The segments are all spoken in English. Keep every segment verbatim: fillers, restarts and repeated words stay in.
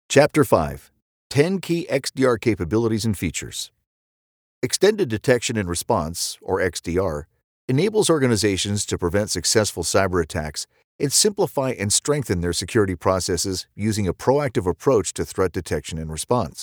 Chapter five. ten Key X D R Capabilities and Features. Extended Detection and Response, or X D R, enables organizations to prevent successful cyber attacks and simplify and strengthen their security processes using a proactive approach to threat detection and response.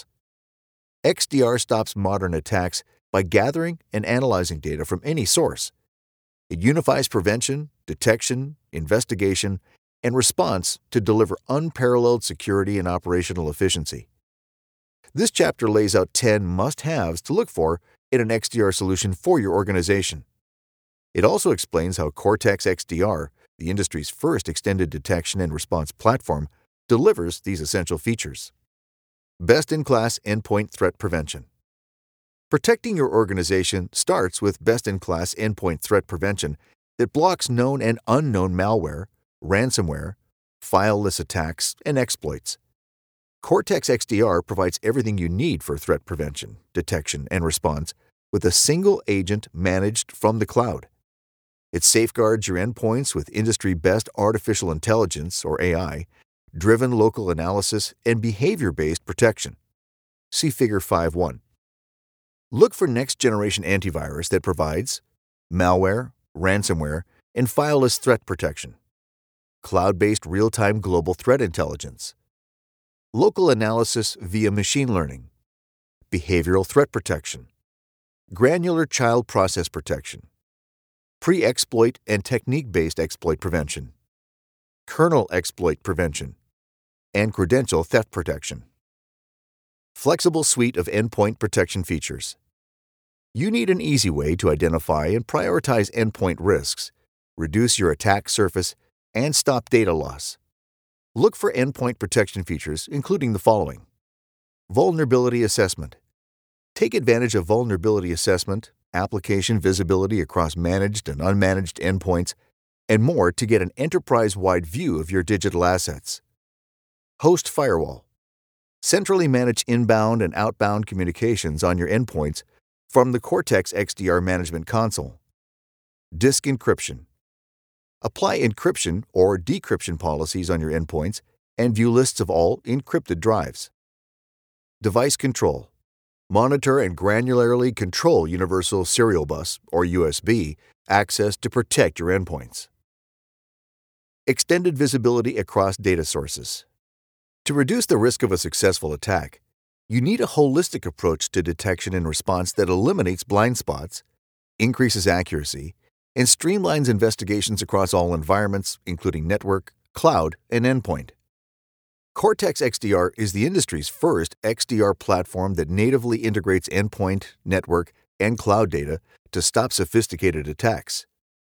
X D R stops modern attacks by gathering and analyzing data from any source. It unifies prevention, detection, investigation, and response to deliver unparalleled security and operational efficiency. This chapter lays out ten must-haves to look for in an X D R solution for your organization. It also explains how Cortex X D R, the industry's first extended detection and response platform, delivers these essential features. Best-in-class endpoint threat prevention. Protecting your organization starts with best-in-class endpoint threat prevention that blocks known and unknown malware, ransomware, fileless attacks, and exploits. Cortex X D R provides everything you need for threat prevention, detection, and response with a single agent managed from the cloud. It safeguards your endpoints with industry-best artificial intelligence, or A I, driven local analysis, and behavior-based protection. See Figure five point one. Look for next-generation antivirus that provides malware, ransomware, and fileless threat protection, cloud-based real-time global threat intelligence, local analysis via machine learning, behavioral threat protection, granular child process protection, pre-exploit and technique-based exploit prevention, kernel exploit prevention, and credential theft protection. Flexible suite of endpoint protection features. You need an easy way to identify and prioritize endpoint risks, reduce your attack surface, and stop data loss. Look for endpoint protection features, including the following. Vulnerability assessment. Take advantage of vulnerability assessment, application visibility across managed and unmanaged endpoints, and more to get an enterprise-wide view of your digital assets. Host firewall. Centrally manage inbound and outbound communications on your endpoints from the Cortex X D R Management Console. Disk encryption. Apply encryption or decryption policies on your endpoints and view lists of all encrypted drives. Device control. Monitor and granularly control Universal Serial Bus, or U S B, access to protect your endpoints. Extended visibility across data sources. To reduce the risk of a successful attack, you need a holistic approach to detection and response that eliminates blind spots, increases accuracy, and streamlines investigations across all environments, including network, cloud, and endpoint. Cortex X D R is the industry's first X D R platform that natively integrates endpoint, network, and cloud data to stop sophisticated attacks.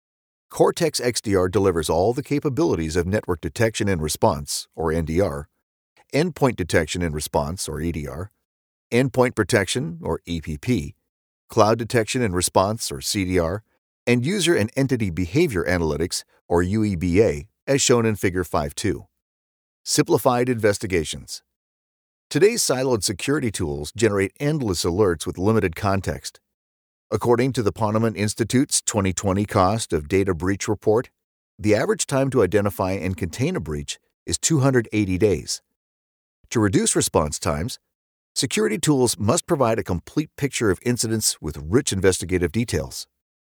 Cortex X D R delivers all the capabilities of network detection and response, or N D R, endpoint detection and response, or E D R, endpoint protection, or E P P, cloud detection and response, or C D R, and user and entity behavior analytics, or U E B A, as shown in Figure five point two. Simplified investigations. Today's siloed security tools generate endless alerts with limited context. According to the Ponemon Institute's twenty twenty Cost of Data Breach Report, the average time to identify and contain a breach is two hundred eighty days. To reduce response times, security tools must provide a complete picture of incidents with rich investigative details.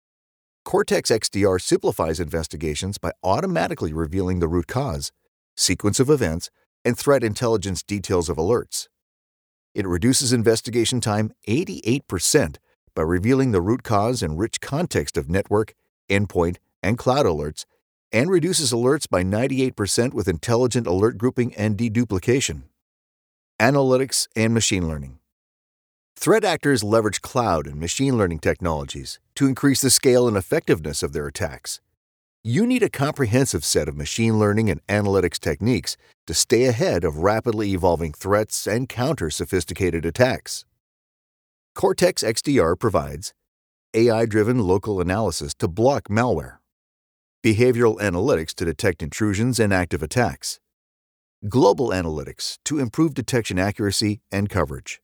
Cortex X D R simplifies investigations by automatically revealing the root cause, sequence of events, and threat intelligence details of alerts. It reduces investigation time eighty-eight percent by revealing the root cause and rich context of network, endpoint, and cloud alerts, and reduces alerts by ninety-eight percent with intelligent alert grouping and deduplication. Analytics and machine learning. Threat actors leverage cloud and machine learning technologies to increase the scale and effectiveness of their attacks. You need a comprehensive set of machine learning and analytics techniques to stay ahead of rapidly evolving threats and counter sophisticated attacks. Cortex X D R provides A I-driven local analysis to block malware, behavioral analytics to detect intrusions and active attacks, global analytics to improve detection accuracy and coverage.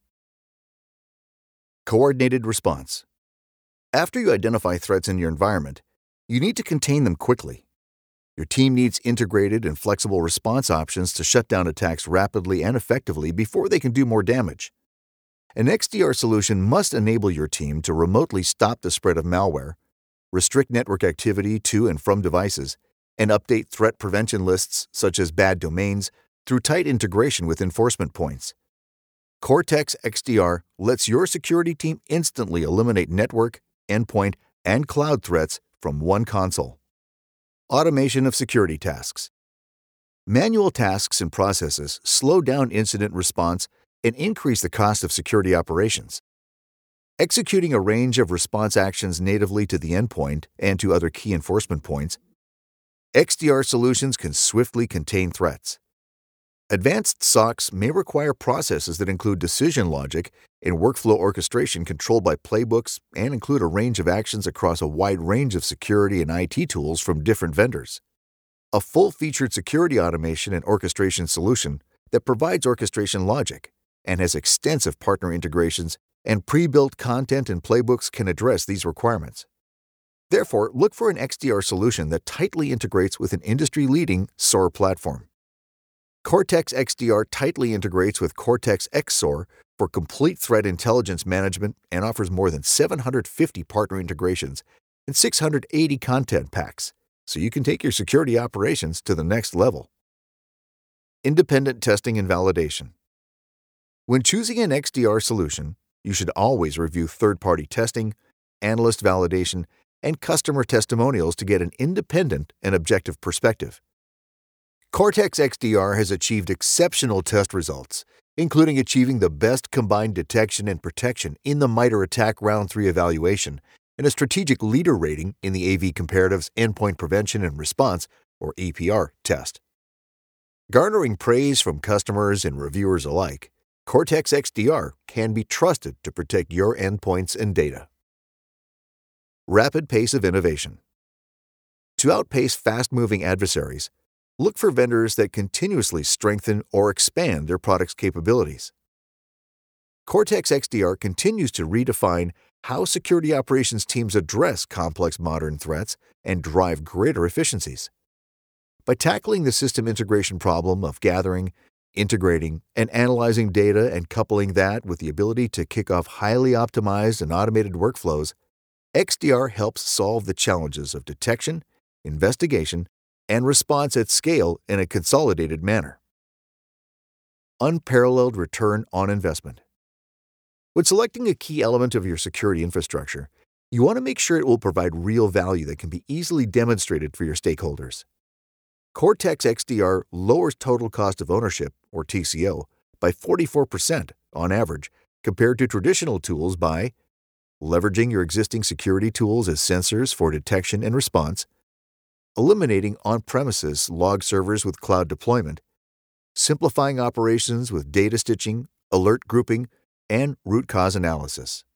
Coordinated response. After you identify threats in your environment, you need to contain them quickly. Your team needs integrated and flexible response options to shut down attacks rapidly and effectively before they can do more damage. An X D R solution must enable your team to remotely stop the spread of malware, restrict network activity to and from devices, and update threat prevention lists such as bad domains through tight integration with enforcement points. Cortex X D R lets your security team instantly eliminate network, endpoint, and cloud threats from one console. Automation of security tasks. Manual tasks and processes slow down incident response and increase the cost of security operations. Executing a range of response actions natively to the endpoint and to other key enforcement points, X D R solutions can swiftly contain threats. Advanced S O Cs may require processes that include decision logic and workflow orchestration controlled by playbooks and include a range of actions across a wide range of security and I T tools from different vendors. A full-featured security automation and orchestration solution that provides orchestration logic and has extensive partner integrations and pre-built content and playbooks can address these requirements. Therefore, look for an X D R solution that tightly integrates with an industry-leading S O A R platform. Cortex X D R tightly integrates with Cortex X O A R for complete threat intelligence management and offers more than seven hundred fifty partner integrations and six hundred eighty content packs, so you can take your security operations to the next level. Independent testing and validation. When choosing an X D R solution, you should always review third-party testing, analyst validation, and customer testimonials to get an independent and objective perspective. Cortex X D R has achieved exceptional test results, including achieving the best combined detection and protection in the MITRE ATT&CK Round three evaluation and a strategic leader rating in the A V Comparatives Endpoint Prevention and Response, or E P R, test. Garnering praise from customers and reviewers alike, Cortex X D R can be trusted to protect your endpoints and data. Rapid pace of innovation. To outpace fast-moving adversaries, look for vendors that continuously strengthen or expand their product's capabilities. Cortex X D R continues to redefine how security operations teams address complex modern threats and drive greater efficiencies. By tackling the system integration problem of gathering, integrating, and analyzing data and coupling that with the ability to kick off highly optimized and automated workflows, X D R helps solve the challenges of detection, investigation, and response at scale in a consolidated manner. Unparalleled return on investment. When selecting a key element of your security infrastructure, you want to make sure it will provide real value that can be easily demonstrated for your stakeholders. Cortex X D R lowers total cost of ownership, or T C O, by forty-four percent on average compared to traditional tools by leveraging your existing security tools as sensors for detection and response, eliminating on-premises log servers with cloud deployment, simplifying operations with data stitching, alert grouping, and root cause analysis.